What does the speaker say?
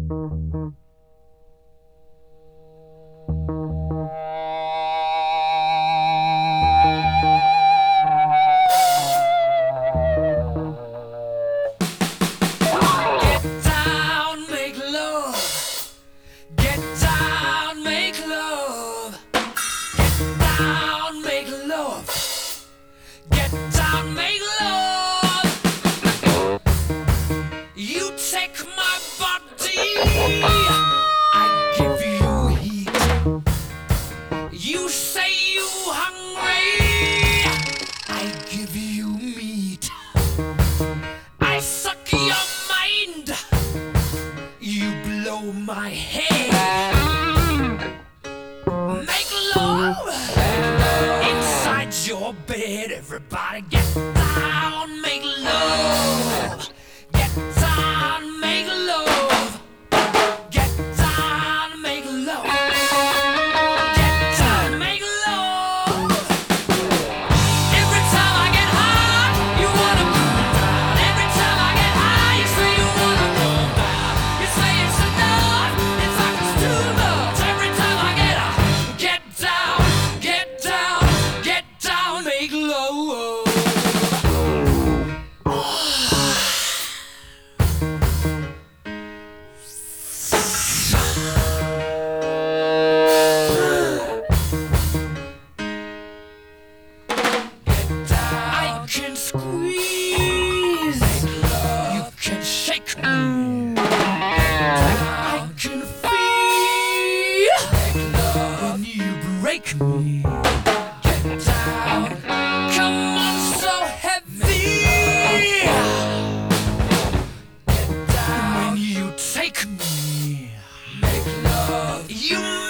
I give you heat. You say you hungry, I give you meat. I suck your mind, you blow my head. Make love inside your bed. Everybody get down, make love. Get down, make love. Get down, make love. Get down, make love. Every time I get high, you wanna come down. Every time I get high, you say you wanna come down. You say it's enough, in fact it's too much. Every time I get high, get down, get down, get down, make love. I can squeeze, you can shake me. I can feel when you break me. Get down, come on, so heavy. Get down, when you take me, make love. You